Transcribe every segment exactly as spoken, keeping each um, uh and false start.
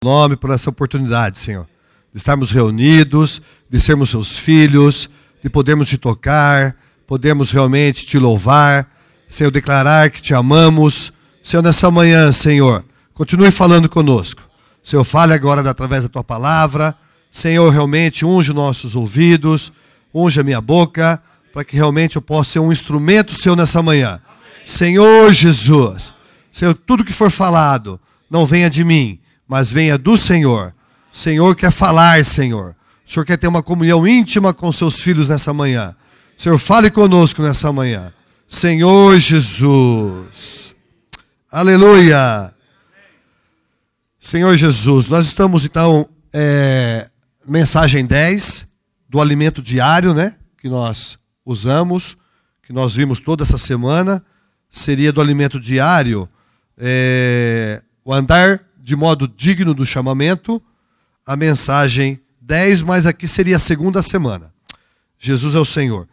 Nome por essa oportunidade, Senhor, de estarmos reunidos, de sermos seus filhos, de podermos te tocar, podermos realmente te louvar, Senhor, declarar que te amamos. Senhor, nessa manhã, Senhor, continue falando conosco. Senhor, fale agora através da tua palavra. Senhor, realmente unge os nossos ouvidos, unge a minha boca, para que realmente eu possa ser um instrumento seu nessa manhã. Amém. Senhor Jesus, Senhor, tudo que for falado, não venha de mim, mas venha do Senhor. O Senhor quer falar, Senhor. O Senhor quer ter uma comunhão íntima com seus filhos nessa manhã. Senhor, fale conosco nessa manhã. Senhor Jesus. Aleluia. Senhor Jesus, nós estamos então, é, mensagem dez, do alimento diário, né? Que nós usamos, que nós vimos toda essa semana. Seria do alimento diário, é, o andar de modo digno do chamamento, a mensagem dez, mas aqui seria a segunda semana. Jesus é o Senhor.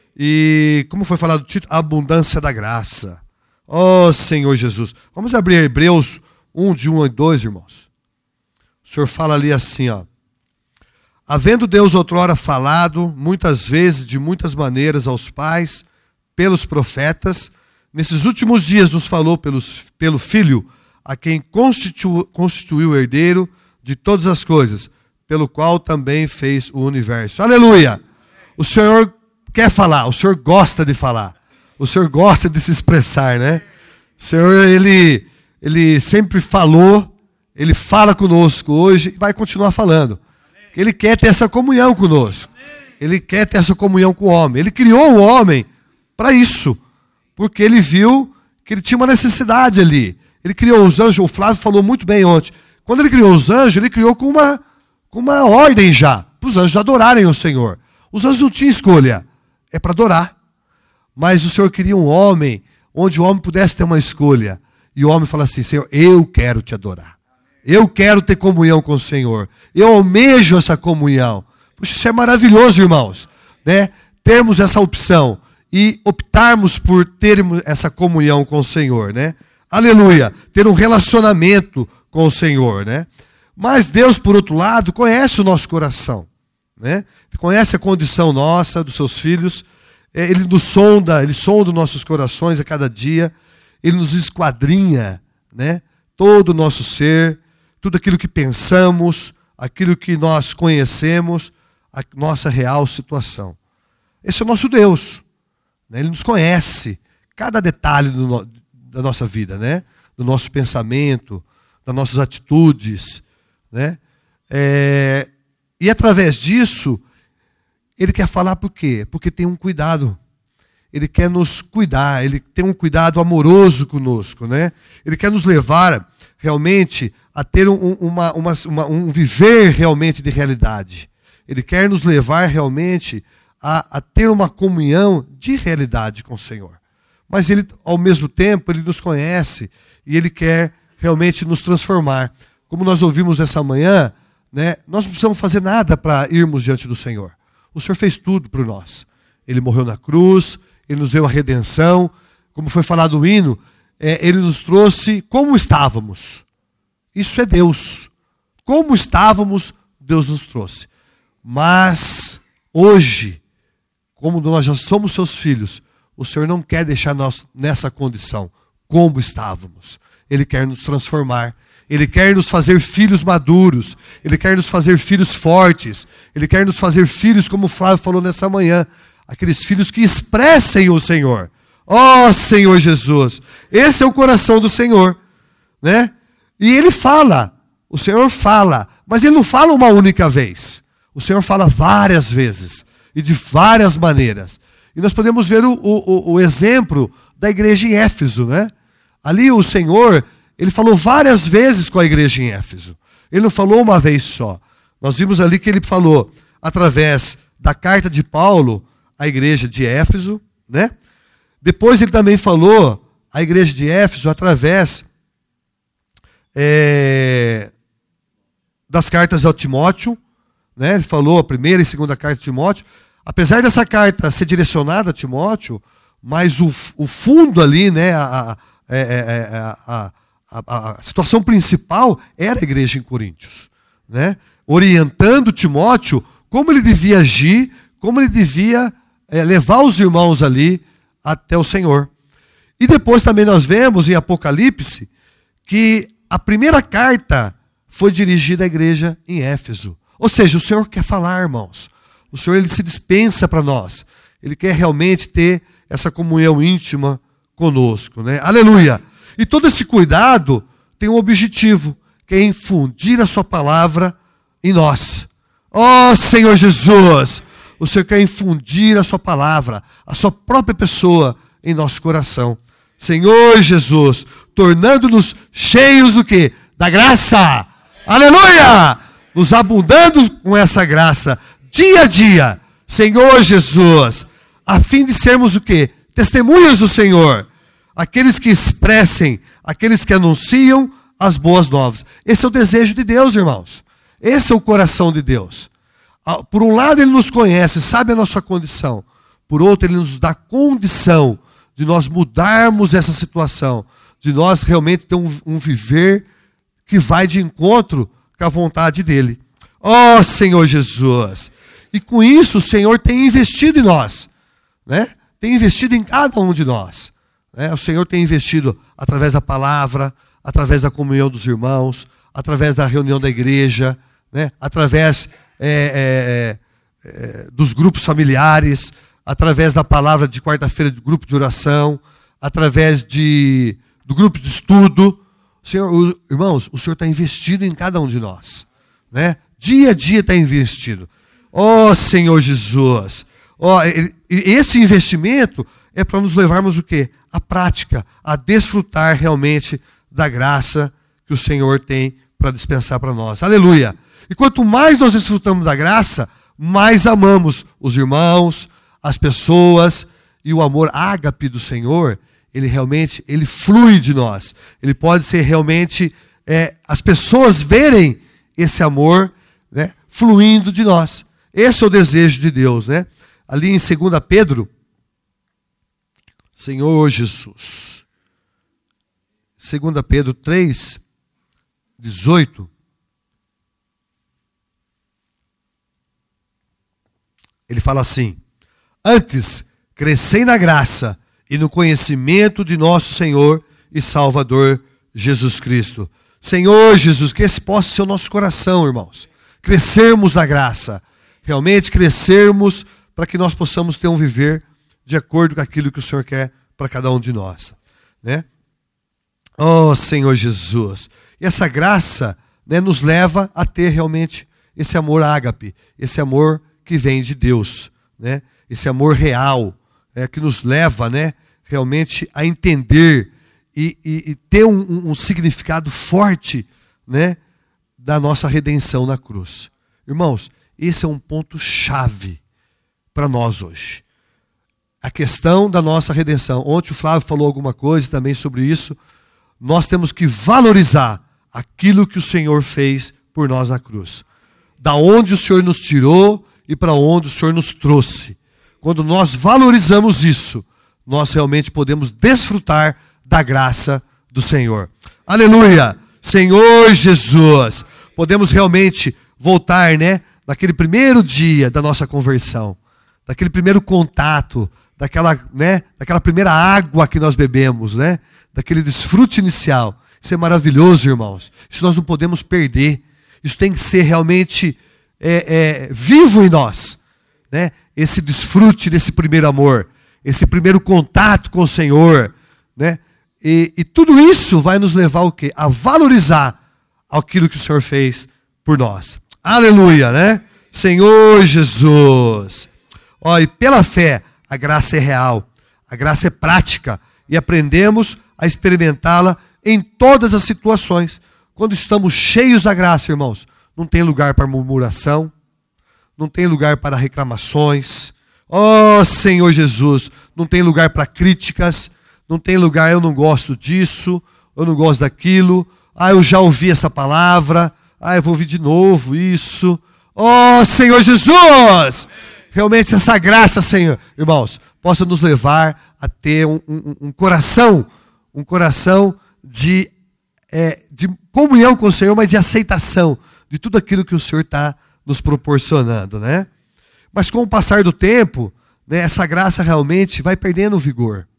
E como foi falado o título? A abundância da graça. Oh, Senhor Jesus. Vamos abrir Hebreus um, de um a dois, irmãos. O Senhor fala ali assim, ó. Havendo Deus outrora falado, muitas vezes, de muitas maneiras, aos pais, pelos profetas, nesses últimos dias nos falou pelos, pelo Filho, a quem constitu, constituiu o herdeiro de todas as coisas, pelo qual também fez o universo. Aleluia! O Senhor quer falar, o Senhor gosta de falar, o Senhor gosta de se expressar, né? O Senhor, Ele, Ele sempre falou, Ele fala conosco hoje e vai continuar falando. Ele quer ter essa comunhão conosco, Ele quer ter essa comunhão com o homem. Ele criou o homem para isso, porque Ele viu que ele tinha uma necessidade ali. Ele criou os anjos, o Flávio falou muito bem ontem. Quando ele criou os anjos, ele criou com uma, com uma ordem já, para os anjos adorarem o Senhor. Os anjos não tinham escolha, é para adorar. Mas o Senhor queria um homem, onde o homem pudesse ter uma escolha. E o homem fala assim, Senhor, eu quero te adorar. Eu quero ter comunhão com o Senhor. Eu almejo essa comunhão. Puxa, isso é maravilhoso, irmãos, né? Termos essa opção e optarmos por termos essa comunhão com o Senhor, né? Aleluia, ter um relacionamento com o Senhor, né? Mas Deus, por outro lado, conhece o nosso coração, né? Ele conhece a condição nossa, dos seus filhos. Ele nos sonda, Ele sonda os nossos corações a cada dia. Ele nos esquadrinha, né? Todo o nosso ser, tudo aquilo que pensamos, aquilo que nós conhecemos, a nossa real situação. Esse é o nosso Deus, né? Ele nos conhece, cada detalhe do nosso da nossa vida, né? Do nosso pensamento, das nossas atitudes, né? É, e através disso, Ele quer falar por quê? Porque tem um cuidado. Ele quer nos cuidar, Ele tem um cuidado amoroso conosco, né? Ele quer nos levar realmente a ter um, uma, uma, uma, um viver realmente de realidade. Ele quer nos levar realmente a, a ter uma comunhão de realidade com o Senhor. Mas Ele, ao mesmo tempo, Ele nos conhece e Ele quer realmente nos transformar. Como nós ouvimos nessa manhã, né, nós não precisamos fazer nada para irmos diante do Senhor. O Senhor fez tudo por nós. Ele morreu na cruz, Ele nos deu a redenção. Como foi falado no hino, é, Ele nos trouxe como estávamos. Isso é Deus. Como estávamos, Deus nos trouxe. Mas, hoje, como nós já somos seus filhos, o Senhor não quer deixar nós nessa condição, como estávamos. Ele quer nos transformar. Ele quer nos fazer filhos maduros. Ele quer nos fazer filhos fortes. Ele quer nos fazer filhos, como o Flávio falou nessa manhã, aqueles filhos que expressem o Senhor. Ó, Senhor Jesus, esse é o coração do Senhor, né? E Ele fala, o Senhor fala, mas Ele não fala uma única vez. O Senhor fala várias vezes e de várias maneiras. E nós podemos ver o, o, o exemplo da igreja em Éfeso, né? Ali o Senhor, Ele falou várias vezes com a igreja em Éfeso. Ele não falou uma vez só. Nós vimos ali que Ele falou através da carta de Paulo à igreja de Éfeso, né? Depois Ele também falou à igreja de Éfeso através é, das cartas ao Timóteo, né? Ele falou a primeira e segunda carta de Timóteo. Apesar dessa carta ser direcionada a Timóteo, mas o, o fundo ali, né, a, a, a, a, a, a situação principal era a igreja em Coríntios, né? Orientando Timóteo como ele devia agir, como ele devia é, levar os irmãos ali até o Senhor. E depois também nós vemos em Apocalipse que a primeira carta foi dirigida à igreja em Éfeso. Ou seja, o Senhor quer falar, irmãos. O Senhor ele se dispensa para nós. Ele quer realmente ter essa comunhão íntima conosco, né? Aleluia! E todo esse cuidado tem um objetivo, que é infundir a sua palavra em nós. Ó Senhor Jesus! O Senhor quer infundir a sua palavra, a sua própria pessoa em nosso coração. Senhor Jesus, tornando-nos cheios do quê? Da graça. Aleluia! Nos abundando com essa graça, dia a dia, Senhor Jesus, a fim de sermos o quê? Testemunhas do Senhor. Aqueles que expressem, aqueles que anunciam as boas novas. Esse é o desejo de Deus, irmãos. Esse é o coração de Deus. Por um lado, Ele nos conhece, sabe a nossa condição. Por outro, Ele nos dá condição de nós mudarmos essa situação, de nós realmente ter um, um viver que vai de encontro com a vontade dEle. Ó Senhor Jesus! E com isso, o Senhor tem investido em nós, né? Tem investido em cada um de nós. Né? O Senhor tem investido através da palavra, através da comunhão dos irmãos, através da reunião da igreja, né? Através é, é, é, dos grupos familiares, através da palavra de quarta-feira do grupo de oração, através de, do grupo de estudo. O Senhor, o, irmãos, o Senhor está investido em cada um de nós, né? Dia a dia está investido. Ó Senhor Jesus! Ó, esse investimento é para nos levarmos o quê? A prática, a desfrutar realmente da graça que o Senhor tem para dispensar para nós. Aleluia! E quanto mais nós desfrutamos da graça, mais amamos os irmãos, as pessoas, e o amor ágape do Senhor, ele realmente, ele flui de nós. Ele pode ser realmente, é, as pessoas verem esse amor, né, fluindo de nós. Esse é o desejo de Deus, né? Ali em segunda Pedro, Senhor Jesus, segunda Pedro três, dezoito, ele fala assim: antes, crescei na graça e no conhecimento de nosso Senhor e Salvador Jesus Cristo. Senhor Jesus, que esse possa ser o nosso coração, irmãos. Crescermos na graça, realmente crescermos para que nós possamos ter um viver de acordo com aquilo que o Senhor quer para cada um de nós, né? Oh, Senhor Jesus. E essa graça, né, nos leva a ter realmente esse amor ágape, esse amor que vem de Deus, né? Esse amor real, é, que nos leva, né, realmente a entender e, e, e ter um, um, um significado forte, né, da nossa redenção na cruz. Irmãos, esse é um ponto-chave para nós hoje. A questão da nossa redenção. Ontem o Flávio falou alguma coisa também sobre isso. Nós temos que valorizar aquilo que o Senhor fez por nós na cruz. Da onde o Senhor nos tirou e para onde o Senhor nos trouxe. Quando nós valorizamos isso, nós realmente podemos desfrutar da graça do Senhor. Aleluia! Senhor Jesus! Podemos realmente voltar, né, naquele primeiro dia da nossa conversão, daquele primeiro contato, daquela, né, daquela primeira água que nós bebemos, né, daquele desfrute inicial. Isso é maravilhoso, irmãos. Isso nós não podemos perder. Isso tem que ser realmente é, é, vivo em nós, né? Esse desfrute desse primeiro amor, esse primeiro contato com o Senhor, né? E, e tudo isso vai nos levar ao quê? A valorizar aquilo que o Senhor fez por nós. Aleluia, né? Senhor Jesus. Ó, e pela fé, a graça é real, a graça é prática, e aprendemos a experimentá-la em todas as situações. Quando estamos cheios da graça, irmãos, não tem lugar para murmuração, não tem lugar para reclamações. Ó Senhor Jesus, não tem lugar para críticas, não tem lugar, eu não gosto disso, eu não gosto daquilo, ah, eu já ouvi essa palavra, ah, eu vou ouvir de novo isso. Ó Senhor Jesus, realmente essa graça, Senhor, irmãos, possa nos levar a ter um, um, um coração, um coração de é, de comunhão com o Senhor, mas de aceitação de tudo aquilo que o Senhor está nos proporcionando, né? Mas com o passar do tempo, né, essa graça realmente vai perdendo o vigor.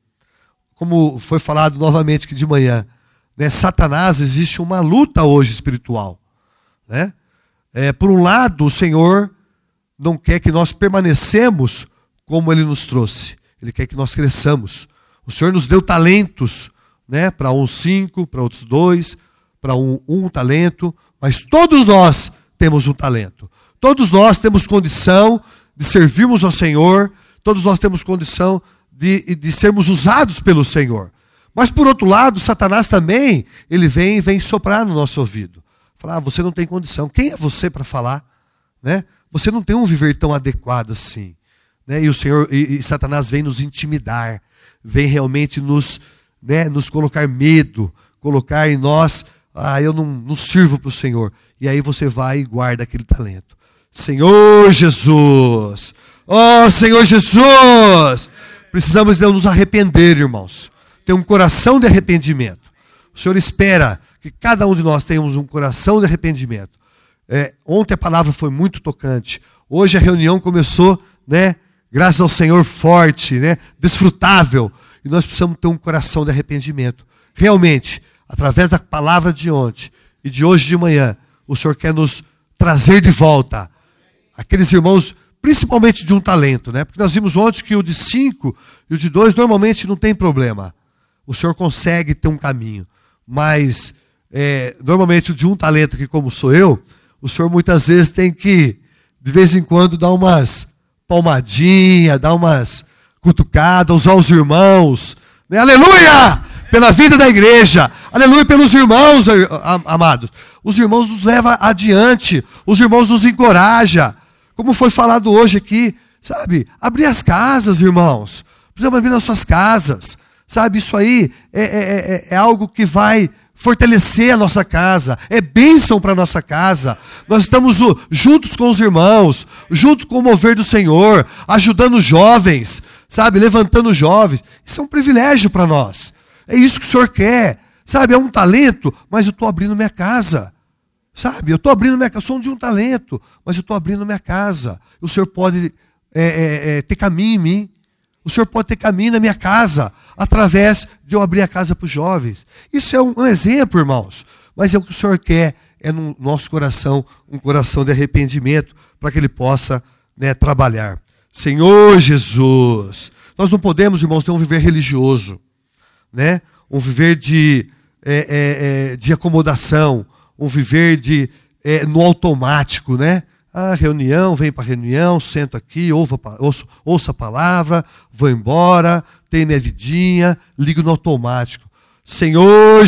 Como foi falado novamente aqui de manhã, né, Satanás, existe uma luta hoje espiritual, né? É, por um lado, o Senhor não quer que nós permanecemos como Ele nos trouxe. Ele quer que nós cresçamos. O Senhor nos deu talentos, né? Para uns cinco, para outros dois, para um, um talento. Mas todos nós temos um talento. Todos nós temos condição de servirmos ao Senhor. Todos nós temos condição de, de sermos usados pelo Senhor. Mas por outro lado, Satanás também, ele vem vem soprar no nosso ouvido. Falar, ah, você não tem condição. Quem é você para falar? Né? Você não tem um viver tão adequado assim. Né? E o Senhor, e, e Satanás vem nos intimidar, vem realmente nos, né, nos colocar medo, colocar em nós, ah, eu não, não sirvo para o Senhor. E aí você vai e guarda aquele talento. Senhor Jesus! Oh, Senhor Jesus! Precisamos de nos arrepender, irmãos. Ter um coração de arrependimento. O Senhor espera que cada um de nós tenhamos um coração de arrependimento. É, ontem a palavra foi muito tocante. Hoje a reunião começou, né, graças ao Senhor, forte, né, desfrutável. E nós precisamos ter um coração de arrependimento. Realmente, através da palavra de ontem e de hoje de manhã, o Senhor quer nos trazer de volta aqueles irmãos, principalmente de um talento, né? Porque nós vimos ontem que o de cinco e o de dois normalmente não tem problema. O Senhor consegue ter um caminho. Mas, é, normalmente, o de um talento, que como sou eu, o Senhor muitas vezes tem que, de vez em quando, dar umas palmadinhas, dar umas cutucadas, usar os irmãos. Né? Aleluia! Pela vida da igreja. Aleluia pelos irmãos, amados. Os irmãos nos levam adiante. Os irmãos nos encorajam. Como foi falado hoje aqui, sabe? Abrir as casas, irmãos. Precisamos abrir nas suas casas. Sabe, isso aí é, é, é, é algo que vai fortalecer a nossa casa. É bênção para a nossa casa. Nós estamos uh, juntos com os irmãos, junto com o mover do Senhor, ajudando os jovens, sabe, levantando os jovens. Isso é um privilégio para nós. É isso que o Senhor quer. Sabe, é um talento, mas eu estou abrindo minha casa. Sabe, eu estou abrindo minha casa, eu sou um de um talento, mas eu estou abrindo minha casa. O Senhor pode é, é, é, ter caminho em mim. O Senhor pode ter caminho na minha casa, através de eu abrir a casa para os jovens. Isso é um, um exemplo, irmãos. Mas é o que o Senhor quer, é no nosso coração, um coração de arrependimento, para que Ele possa, né, trabalhar. Senhor Jesus, nós não podemos, irmãos, ter um viver religioso, né? Um viver de, é, é, é, de acomodação, um viver de, é, no automático, né? A reunião, vem para a reunião, sento aqui, ouvo, ouço, ouço a palavra, vou embora, tenho minha vidinha, ligo no automático. Senhor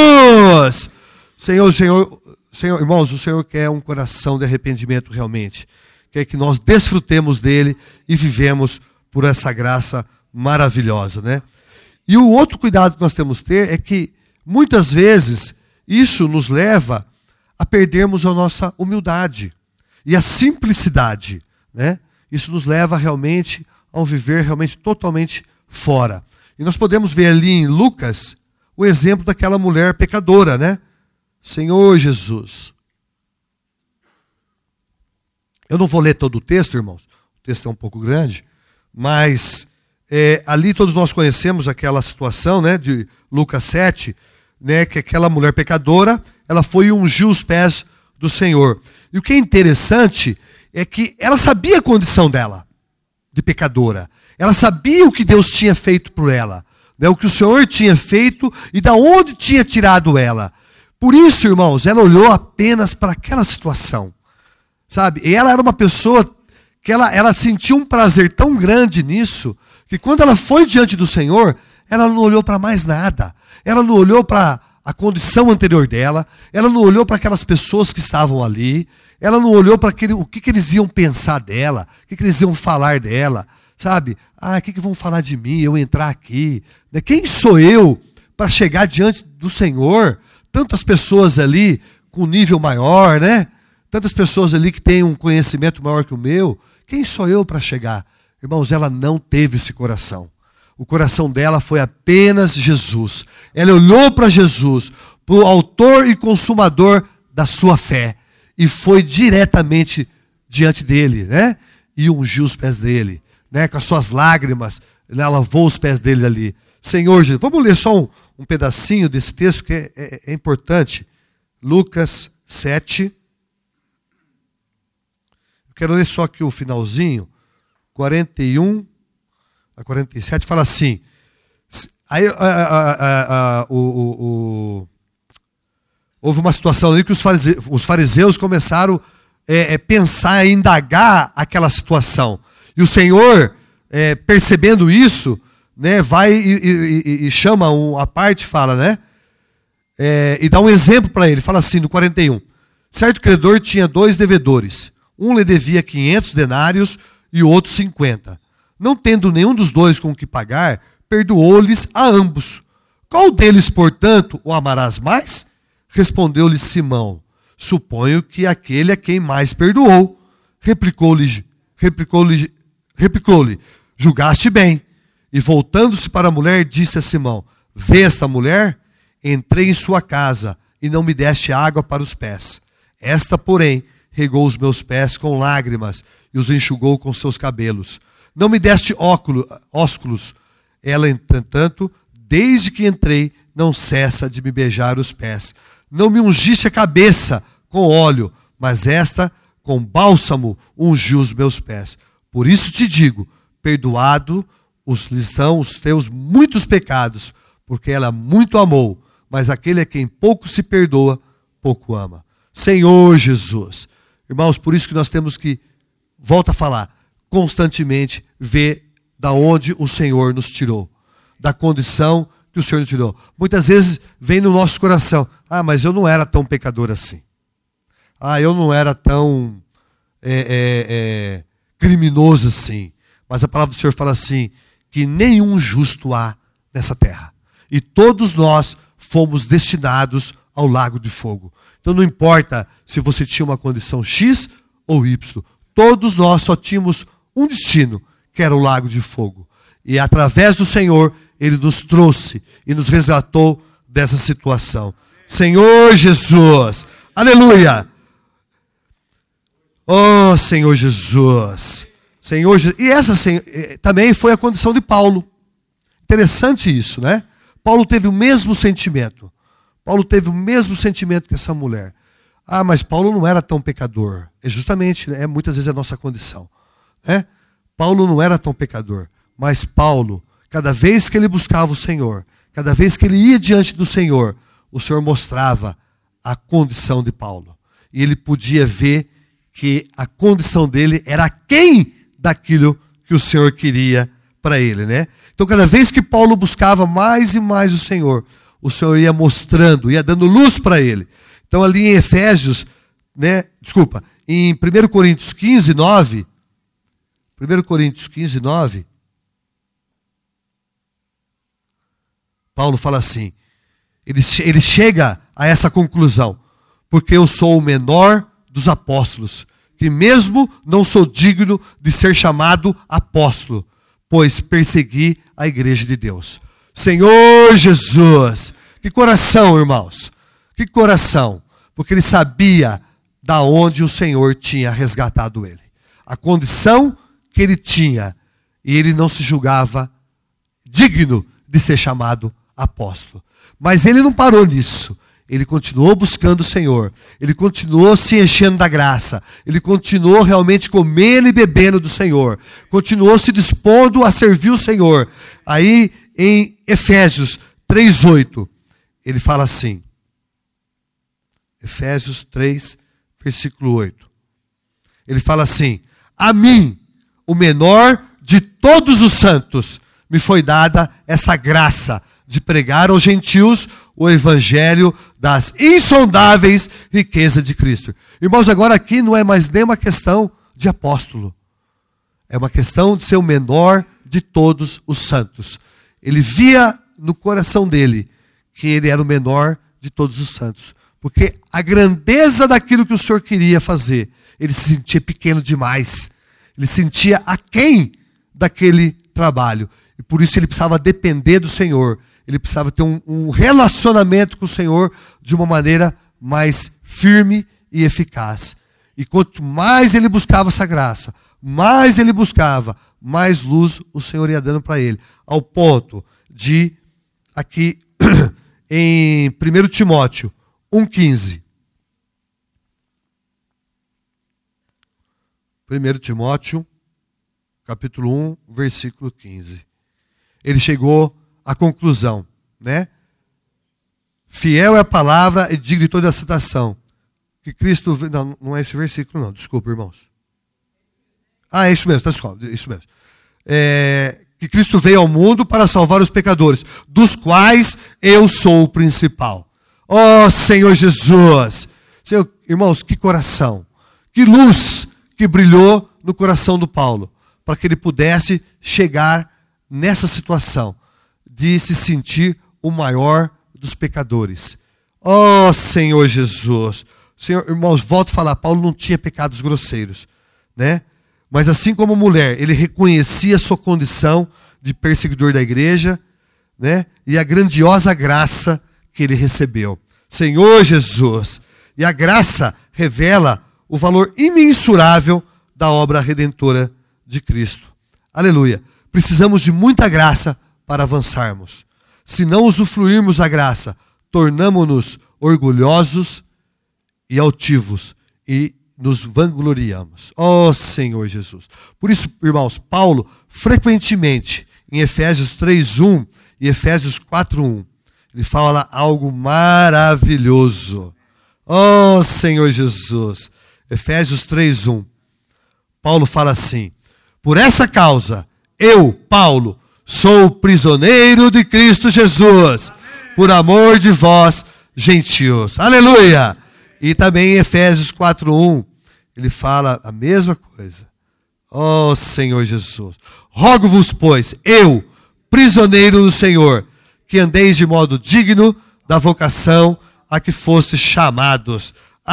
Jesus! Senhor, Senhor, Senhor, irmãos, o Senhor quer um coração de arrependimento realmente. Quer que nós desfrutemos dele e vivemos por essa graça maravilhosa, né? E o outro cuidado que nós temos que ter é que, muitas vezes, isso nos leva a perdermos a nossa humildade e a simplicidade, né? Isso nos leva realmente a um viver realmente totalmente fora. E nós podemos ver ali em Lucas o exemplo daquela mulher pecadora, né? Senhor Jesus. Eu não vou ler todo o texto, irmãos. O texto é um pouco grande, mas é, ali todos nós conhecemos aquela situação, né, de Lucas sete, né, que aquela mulher pecadora, ela foi e ungiu os pés do Senhor. E o que é interessante é que ela sabia a condição dela, de pecadora. Ela sabia o que Deus tinha feito por ela, né, o que o Senhor tinha feito e da onde tinha tirado ela. Por isso, irmãos, ela olhou apenas para aquela situação, sabe? E ela era uma pessoa que ela, ela sentia um prazer tão grande nisso, que quando ela foi diante do Senhor, ela não olhou para mais nada. Ela não olhou para a condição anterior dela, ela não olhou para aquelas pessoas que estavam ali, ela não olhou para aquele, o que, que eles iam pensar dela, o que, que eles iam falar dela, sabe? Ah, o que, que vão falar de mim, eu entrar aqui? Quem sou eu para chegar diante do Senhor? Tantas pessoas ali com nível maior, né? Tantas pessoas ali que têm um conhecimento maior que o meu. Quem sou eu para chegar? Irmãos, ela não teve esse coração. O coração dela foi apenas Jesus. Ela olhou para Jesus. para o autor e consumador da sua fé. E foi diretamente diante dele, né? E ungiu os pés dele, né? Com as suas lágrimas, ela lavou os pés dele ali. Senhor Jesus, vamos ler só um, um pedacinho desse texto que é, é, é importante. Lucas sete. Eu quero ler só aqui o finalzinho. quarenta e um a quarenta e sete fala assim. Aí a, a, a, a, o, o, o, houve uma situação ali que os fariseus, os fariseus começaram a é, é, pensar e indagar aquela situação. E o Senhor, é, percebendo isso, né, vai e, e, e chama um, a parte, fala, né? É, e dá um exemplo para ele. Fala assim no quarenta e um. Certo credor tinha dois devedores. Um lhe devia quinhentos denários e o outro cinquenta. Não tendo nenhum dos dois com o que pagar, perdoou-lhes a ambos. Qual deles, portanto, o amarás mais? Respondeu-lhe Simão. Suponho que aquele a quem mais perdoou. Replicou-lhe, replicou-lhe, replicou-lhe, julgaste bem. E voltando-se para a mulher, disse a Simão, vê esta mulher? Entrei em sua casa e não me deste água para os pés. Esta, porém, regou os meus pés com lágrimas e os enxugou com seus cabelos. Não me deste óculo, ósculos. Ela, entretanto, desde que entrei, não cessa de me beijar os pés. Não me ungiste a cabeça com óleo, mas esta, com bálsamo, ungiu os meus pés. Por isso te digo, perdoado os, lhe são os teus muitos pecados, porque ela muito amou, mas aquele a quem pouco se perdoa, pouco ama. Senhor Jesus. Irmãos, por isso que nós temos que, volta a falar, constantemente ver da onde o Senhor nos tirou, da condição que o Senhor nos tirou. Muitas vezes vem no nosso coração, ah, mas eu não era tão pecador assim. Ah, eu não era tão é, é, é, criminoso assim. Mas a palavra do Senhor fala assim, que nenhum justo há nessa terra. E todos nós fomos destinados ao lago de fogo. Então não importa se você tinha uma condição X ou Y. Todos nós só tínhamos um destino, que era o lago de fogo. E através do Senhor, Ele nos trouxe e nos resgatou dessa situação. Senhor Jesus, aleluia! Oh, Senhor Jesus, Senhor Jesus. E essa também foi a condição de Paulo. Interessante isso, né? Paulo teve o mesmo sentimento. Paulo teve o mesmo sentimento que essa mulher. Ah, mas Paulo não era tão pecador. É justamente, é muitas vezes a nossa condição, né? Paulo não era tão pecador, mas Paulo, cada vez que ele buscava o Senhor, cada vez que ele ia diante do Senhor, o Senhor mostrava a condição de Paulo. E ele podia ver que a condição dele era aquém daquilo que o Senhor queria para ele, né? Então, cada vez que Paulo buscava mais e mais o Senhor, o Senhor ia mostrando, ia dando luz para ele. Então, ali em Efésios, né? Desculpa, em primeira Coríntios quinze, nove, primeira Coríntios quinze, nove, Paulo fala assim, ele, ele chega a essa conclusão, porque eu sou o menor dos apóstolos, que mesmo não sou digno de ser chamado apóstolo, pois persegui a igreja de Deus. Senhor Jesus, que coração, irmãos, que coração, porque ele sabia da onde o Senhor tinha resgatado ele, a condição que ele tinha, e ele não se julgava digno de ser chamado apóstolo. Mas ele não parou nisso. Ele continuou buscando o Senhor. Ele continuou se enchendo da graça. Ele continuou realmente comendo e bebendo do Senhor. Continuou se dispondo a servir o Senhor. Aí em Efésios três, oito, ele fala assim. Efésios três, versículo oito. Ele fala assim, a mim, o menor de todos os santos, me foi dada essa graça de pregar aos gentios o evangelho das insondáveis riquezas de Cristo. Irmãos, agora aqui não é mais nem uma questão de apóstolo. É uma questão de ser o menor de todos os santos. Ele via no coração dele que ele era o menor de todos os santos. Porque a grandeza daquilo que o Senhor queria fazer, ele se sentia pequeno demais. Ele se sentia aquém daquele trabalho. E por isso ele precisava depender do Senhor. ele precisava ter um, um relacionamento com o Senhor de uma maneira mais firme e eficaz. E quanto mais ele buscava essa graça, mais ele buscava, mais luz o Senhor ia dando para ele. Ao ponto de, aqui em primeiro Timóteo um, quinze. primeiro Timóteo, capítulo um, versículo quinze. Ele chegou à conclusão, né? Fiel é a palavra e digno de toda a citação. Que Cristo... Não, não é esse versículo não, desculpa, irmãos. Ah, é isso mesmo, tá, desculpa, isso mesmo. É, que Cristo veio ao mundo para salvar os pecadores, dos quais eu sou o principal. Oh, Senhor Jesus! Senhor, irmãos, que coração, que luz que brilhou no coração do Paulo, para que ele pudesse chegar nessa situação de se sentir o maior dos pecadores. Oh, Senhor Jesus! Senhor, irmãos, volto a falar, Paulo não tinha pecados grosseiros, né? Mas assim como mulher, ele reconhecia sua condição de perseguidor da igreja, né? E a grandiosa graça que ele recebeu. Senhor Jesus! E a graça revela o valor imensurável da obra redentora de Cristo. Aleluia! Precisamos de muita graça para avançarmos. Se não usufruirmos da graça, tornamo-nos orgulhosos e altivos e nos vangloriamos. Oh, Senhor Jesus! Por isso, irmãos, Paulo, frequentemente, em Efésios três, um e Efésios quatro, um, ele fala algo maravilhoso. Oh, Senhor Jesus! Efésios três, um. Paulo fala assim: por essa causa, eu, Paulo, sou prisioneiro de Cristo Jesus, por amor de vós, gentios. Aleluia! E também em Efésios quatro, um, ele fala a mesma coisa. Oh, Senhor Jesus! Rogo-vos, pois, eu, prisioneiro do Senhor, que andeis de modo digno da vocação a que fostes chamados.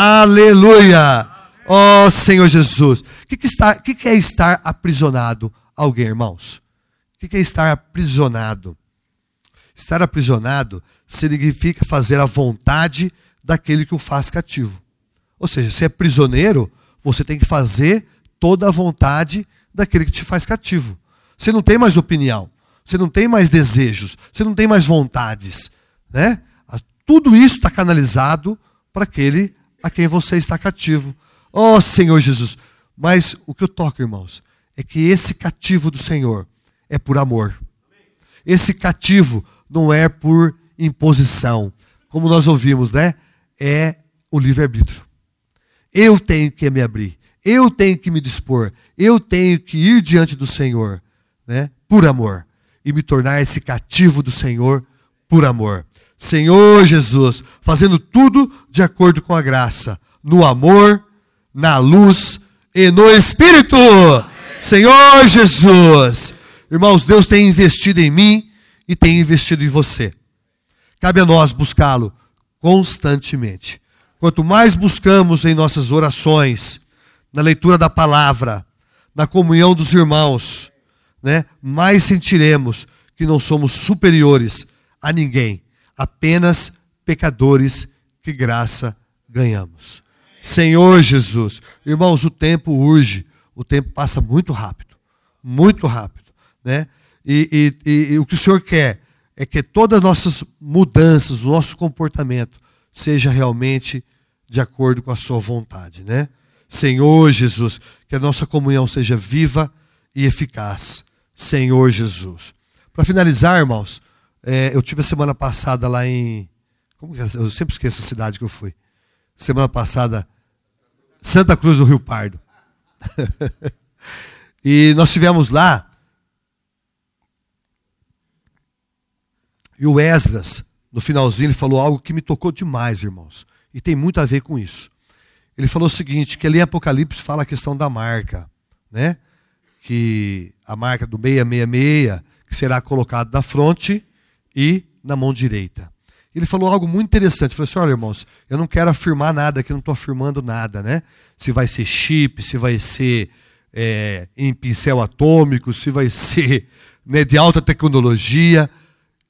Aleluia! Oh, Senhor Jesus! O que, que, está, que, que é estar aprisionado alguém, irmãos? O que, que é estar aprisionado? Estar aprisionado significa fazer a vontade daquele que o faz cativo. Ou seja, se é prisioneiro, você tem que fazer toda a vontade daquele que te faz cativo. Você não tem mais opinião, você não tem mais desejos, você não tem mais vontades, né? Tudo isso está canalizado para aquele a quem você está cativo. Oh, Senhor Jesus! Mas o que eu toco, irmãos, é que esse cativo do Senhor é por amor. Esse cativo não é por imposição. Como nós ouvimos, né? É o livre-arbítrio. Eu tenho que me abrir. Eu tenho que me dispor. Eu tenho que ir diante do Senhor, né? Por amor. E me tornar esse cativo do Senhor por amor. Senhor Jesus, fazendo tudo de acordo com a graça. No amor, na luz e no Espírito. Amém. Senhor Jesus. Irmãos, Deus tem investido em mim e tem investido em você. Cabe a nós buscá-lo constantemente. Quanto mais buscamos em nossas orações, na leitura da palavra, na comunhão dos irmãos, né, mais sentiremos que não somos superiores a ninguém, apenas pecadores que graça ganhamos. Senhor Jesus, irmãos, o tempo urge, o tempo passa muito rápido, muito rápido, né? E, e, e, e o que o Senhor quer é que todas as nossas mudanças, o nosso comportamento, seja realmente de acordo com a sua vontade, né? Senhor Jesus, que a nossa comunhão seja viva e eficaz. Senhor Jesus. Para finalizar, irmãos, é, eu tive a semana passada lá em... Como que é? Eu sempre esqueço a cidade que eu fui. Semana passada, Santa Cruz do Rio Pardo. E nós estivemos lá. E o Esdras, no finalzinho, ele falou algo que me tocou demais, irmãos. E tem muito a ver com isso. Ele falou o seguinte, que ali em Apocalipse fala a questão da marca, né? Que a marca do seiscentos e sessenta e seis, que será colocada na fronte e na mão direita. Ele falou algo muito interessante. Ele falou assim, olha, irmãos, eu não quero afirmar nada aqui, eu não estou afirmando nada, né? Se vai ser chip, se vai ser é, em pincel atômico, se vai ser, né, de alta tecnologia.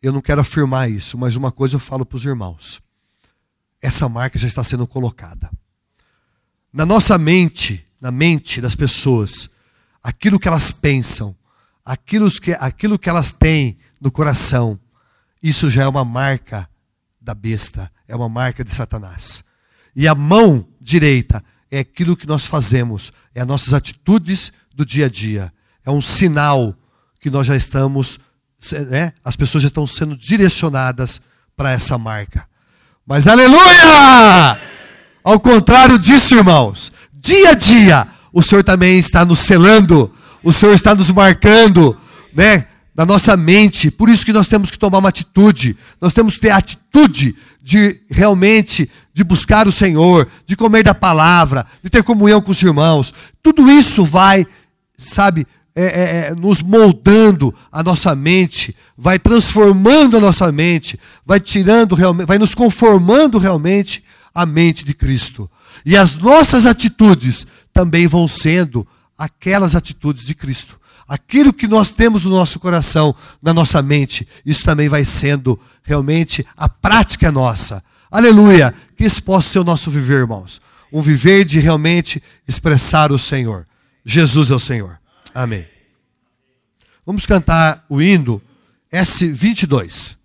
eu não quero afirmar isso, mas uma coisa eu falo para os irmãos. Essa marca já está sendo colocada. Na nossa mente, na mente das pessoas, aquilo que elas pensam, aquilo que, aquilo que elas têm no coração, isso já é uma marca da besta, é uma marca de Satanás. E a mão direita é aquilo que nós fazemos, é as nossas atitudes do dia a dia. É um sinal que nós já estamos, né, as pessoas já estão sendo direcionadas para essa marca. Mas aleluia! Ao contrário disso, irmãos, dia a dia, o Senhor também está nos selando, o Senhor está nos marcando, né, na nossa mente. Por isso que nós temos que tomar uma atitude, nós temos que ter a atitude de realmente, de buscar o Senhor, de comer da palavra, de ter comunhão com os irmãos. Tudo isso vai, sabe, é, é, é, nos moldando a nossa mente, vai transformando a nossa mente, vai tirando realmente, vai nos conformando realmente à mente de Cristo. E as nossas atitudes também vão sendo aquelas atitudes de Cristo. Aquilo que nós temos no nosso coração, na nossa mente, isso também vai sendo realmente a prática nossa. Aleluia! Que isso possa ser o nosso viver, irmãos. Um viver de realmente expressar o Senhor. Jesus é o Senhor. Amém. Vamos cantar o hino S vinte e dois.